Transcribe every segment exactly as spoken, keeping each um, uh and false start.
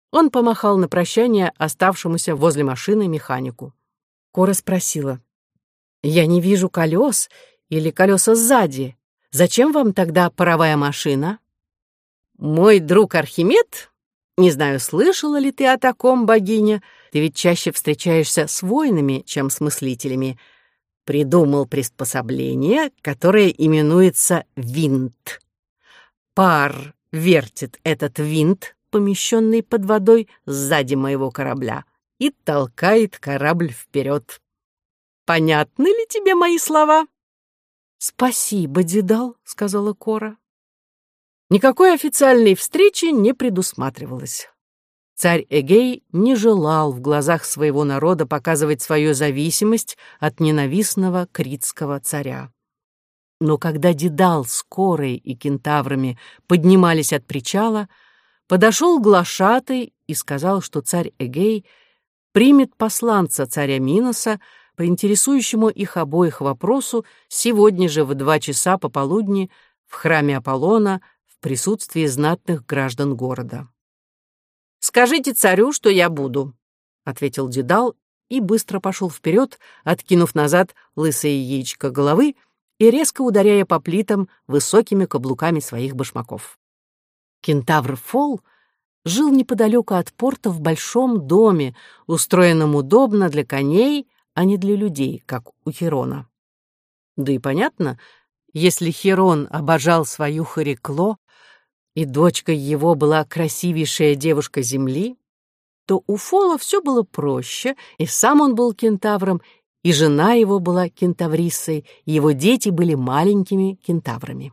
Он помахал на прощание оставшемуся возле машины механику. Кора спросила: «Я не вижу колес или колеса сзади. Зачем вам тогда паровая машина?» «Мой друг Архимед, не знаю, слышала ли ты о таком, богиня, ты ведь чаще встречаешься с воинами, чем с мыслителями, придумал приспособление, которое именуется винт. Пар вертит этот винт, помещенный под водой сзади моего корабля, и толкает корабль вперед. Понятны ли тебе мои слова?» «Спасибо, Дедал», — сказала Кора. Никакой официальной встречи не предусматривалось. Царь Эгей не желал в глазах своего народа показывать свою зависимость от ненавистного критского царя. Но когда Дедал с Корой и кентаврами поднимались от причала, подошел глашатай и сказал, что царь Эгей примет посланца царя Миноса по интересующему их обоих вопросу сегодня же в два часа пополудни в храме Аполлона в присутствии знатных граждан города. «Скажите царю, что я буду», — ответил Дедал и быстро пошел вперед, откинув назад лысое яичко головы и резко ударяя по плитам высокими каблуками своих башмаков. Кентавр Фол жил неподалеку от порта в большом доме, устроенном удобно для коней, а не для людей, как у Хирона. Да и понятно, если Хирон обожал свою Харикло, и дочка его была красивейшая девушка земли, то у Фола все было проще, и сам он был кентавром, и жена его была кентавриссой, и его дети были маленькими кентаврами.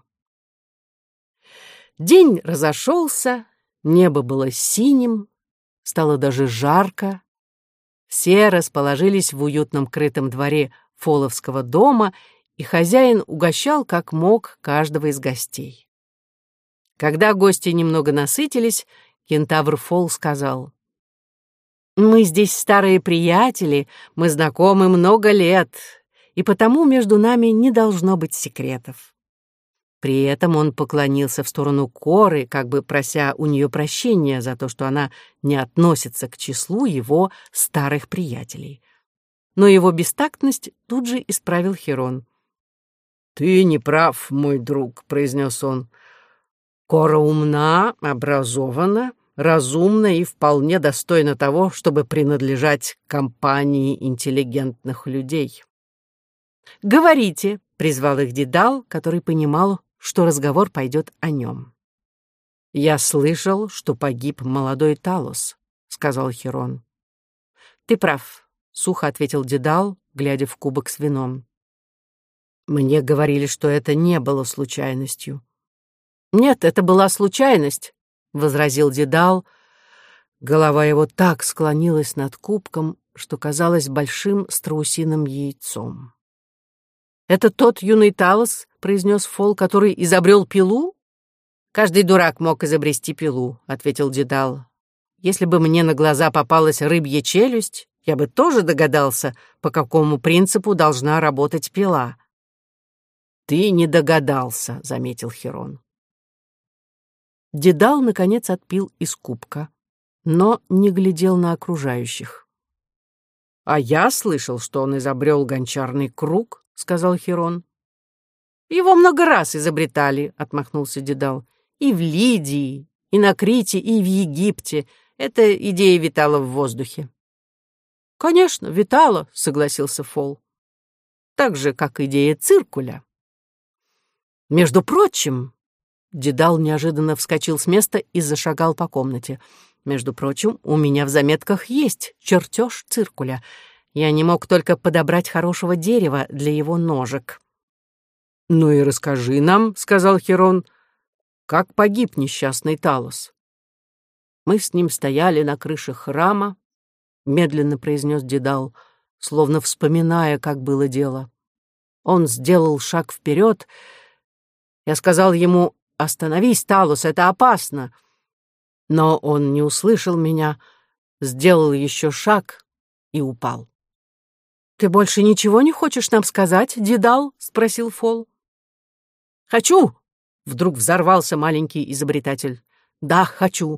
День разошелся, небо было синим, стало даже жарко. Все расположились в уютном крытом дворе фоловского дома, и хозяин угощал как мог каждого из гостей. Когда гости немного насытились, кентавр Фол сказал: «Мы здесь старые приятели, мы знакомы много лет, и потому между нами не должно быть секретов». При этом он поклонился в сторону Коры, как бы прося у нее прощения за то, что она не относится к числу его старых приятелей. Но его бестактность тут же исправил Хирон. «Ты не прав, мой друг», — произнес он. «Кора умна, образована, разумна и вполне достойна того, чтобы принадлежать компании интеллигентных людей». «Говорите», — призвал их Дедал, который понимал, что разговор пойдет о нем. «Я слышал, что погиб молодой Талос», — сказал Хирон. «Ты прав», — сухо ответил Дедал, глядя в кубок с вином. «Мне говорили, что это не было случайностью». «Нет, это была случайность», — возразил Дедал. Голова его так склонилась над кубком, что казалось большим страусиным яйцом. «Это тот юный Талос», — произнес Фол, — «который изобрел пилу?» «Каждый дурак мог изобрести пилу», — ответил Дедал. «Если бы мне на глаза попалась рыбья челюсть, я бы тоже догадался, по какому принципу должна работать пила». «Ты не догадался», — заметил Хирон. Дедал, наконец, отпил из кубка, но не глядел на окружающих. «А я слышал, что он изобрел гончарный круг», — сказал Хирон. «Его много раз изобретали», — отмахнулся Дедал. «И в Лидии, и на Крите, и в Египте. Эта идея витала в воздухе». «Конечно, витала», — согласился Фол. «Так же, как идея циркуля». «Между прочим», — Дедал неожиданно вскочил с места и зашагал по комнате, «между прочим, у меня в заметках есть чертеж циркуля. Я не мог только подобрать хорошего дерева для его ножек». «Ну и расскажи нам», — сказал Хирон, — «как погиб несчастный Талос». «Мы с ним стояли на крыше храма», — медленно произнес Дедал, словно вспоминая, как было дело. Он сделал шаг вперед. Я сказал ему: «Остановись, Талос, это опасно». Но он не услышал меня, сделал еще шаг и упал. «Ты больше ничего не хочешь нам сказать, Дедал?» — спросил Фол. «Хочу!» — вдруг взорвался маленький изобретатель. «Да, хочу.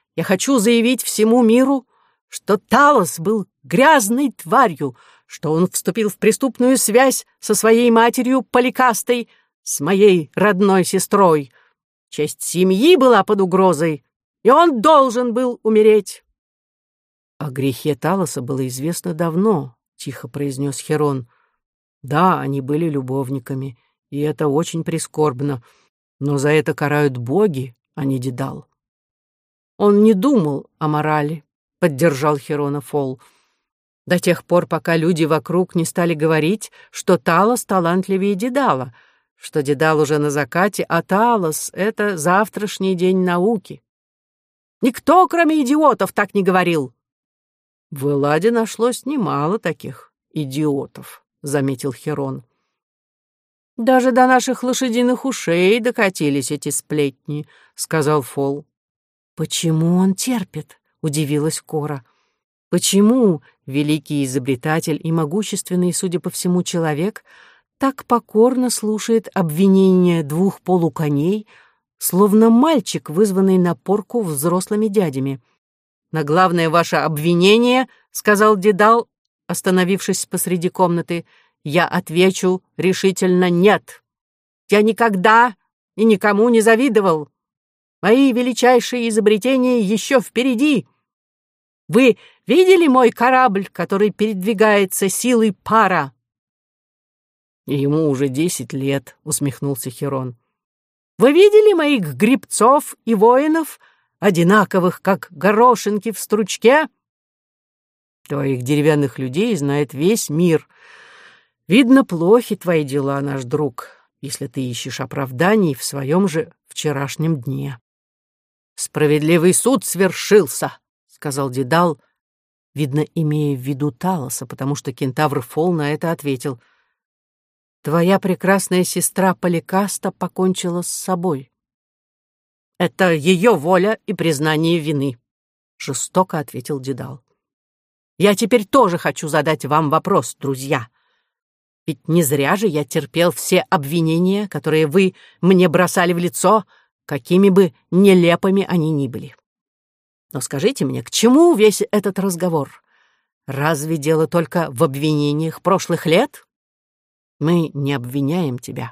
Я хочу заявить всему миру, что Талос был грязной тварью, что он вступил в преступную связь со своей матерью Поликастой, с моей родной сестрой. Честь семьи была под угрозой, и он должен был умереть». «О грехе Талоса было известно давно», — тихо произнес Херон. «Да, они были любовниками, и это очень прискорбно, но за это карают боги, а не Дедал». «Он не думал о морали», — поддержал Херона Фол, «до тех пор, пока люди вокруг не стали говорить, что Талос талантливее Дедала, что Дедал уже на закате, а Талос — это завтрашний день науки. Никто, кроме идиотов, так не говорил». «В Элладе нашлось немало таких идиотов», — заметил Херон. «Даже до наших лошадиных ушей докатились эти сплетни», — сказал Фол. «Почему он терпит?» — удивилась Кора. «Почему великий изобретатель и могущественный, судя по всему, человек так покорно слушает обвинения двух полуконей, словно мальчик, вызванный на порку взрослыми дядями?» «На главное ваше обвинение, — сказал Дедал, остановившись посреди комнаты, — я отвечу решительно нет. Я никогда и никому не завидовал. Мои величайшие изобретения еще впереди. Вы видели мой корабль, который передвигается силой пара?» «Ему уже десять лет», — усмехнулся Херон. «Вы видели моих гребцов и воинов, одинаковых, как горошинки в стручке?» «Твоих деревянных людей знает весь мир. Видно, плохи твои дела, наш друг, если ты ищешь оправданий в своем же вчерашнем дне». «Справедливый суд свершился», — сказал Дедал, видно, имея в виду Талоса, потому что кентавр Фол на это ответил: «Твоя прекрасная сестра Поликаста покончила с собой». «Это ее воля и признание вины», — жестоко ответил Дедал. «Я теперь тоже хочу задать вам вопрос, друзья. Ведь не зря же я терпел все обвинения, которые вы мне бросали в лицо, какими бы нелепыми они ни были. Но скажите мне, к чему весь этот разговор? Разве дело только в обвинениях прошлых лет? Мы не обвиняем тебя.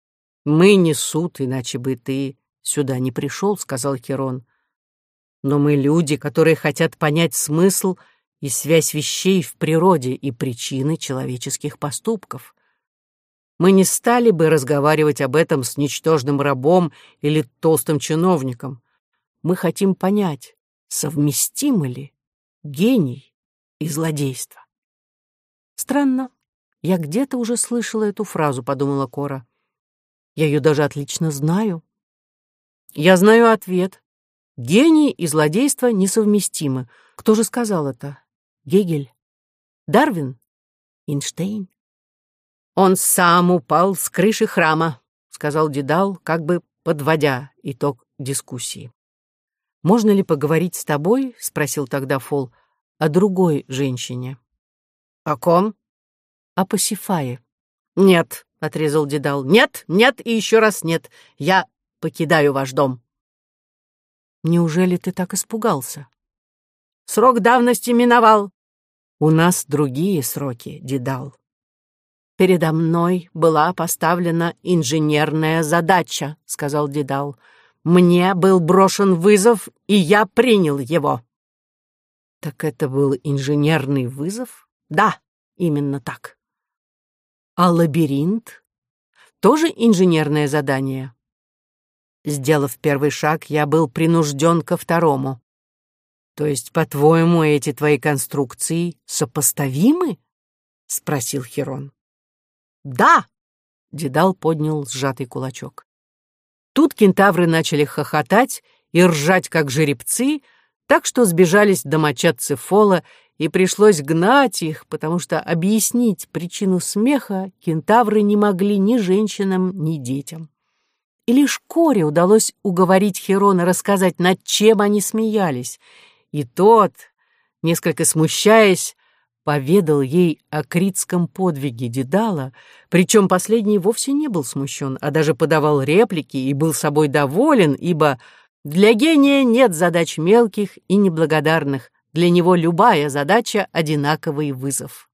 Мы не суд, иначе бы ты сюда не пришел, — сказал Херон. Но мы люди, которые хотят понять смысл и связь вещей в природе и причины человеческих поступков. Мы не стали бы разговаривать об этом с ничтожным рабом или толстым чиновником. Мы хотим понять, совместимы ли гений и злодейство. Странно, я где-то уже слышала эту фразу, — подумала Кора. Я ее даже отлично знаю. Я знаю ответ. Гений и злодейство несовместимы. Кто же сказал это? Гегель? Дарвин? Эйнштейн? «Он сам упал с крыши храма», — сказал Дедал, как бы подводя итог дискуссии. «Можно ли поговорить с тобой, — спросил тогда Фол, — о другой женщине?» «О ком?» «О Пасифае». «Нет», — отрезал Дедал, — «нет, нет и еще раз нет. Я покидаю ваш дом». «Неужели ты так испугался?» «Срок давности миновал». «У нас другие сроки, Дедал». «Передо мной была поставлена инженерная задача», — сказал Дедал. «Мне был брошен вызов, и я принял его». «Так это был инженерный вызов?» «Да, именно так». «А лабиринт? Тоже инженерное задание?» «Сделав первый шаг, я был принужден ко второму». «То есть, по-твоему, эти твои конструкции сопоставимы?» — спросил Херон. «Да!» — Дедал поднял сжатый кулачок. Тут кентавры начали хохотать и ржать, как жеребцы, так что сбежались домочадцы Фола, и пришлось гнать их, потому что объяснить причину смеха кентавры не могли ни женщинам, ни детям. И лишь Коре удалось уговорить Херона рассказать, над чем они смеялись, и тот, несколько смущаясь, поведал ей о критском подвиге Дедала, причем последний вовсе не был смущен, а даже подавал реплики и был собой доволен, ибо Для гения нет задач мелких и неблагодарных. Для него любая задача — одинаковый вызов.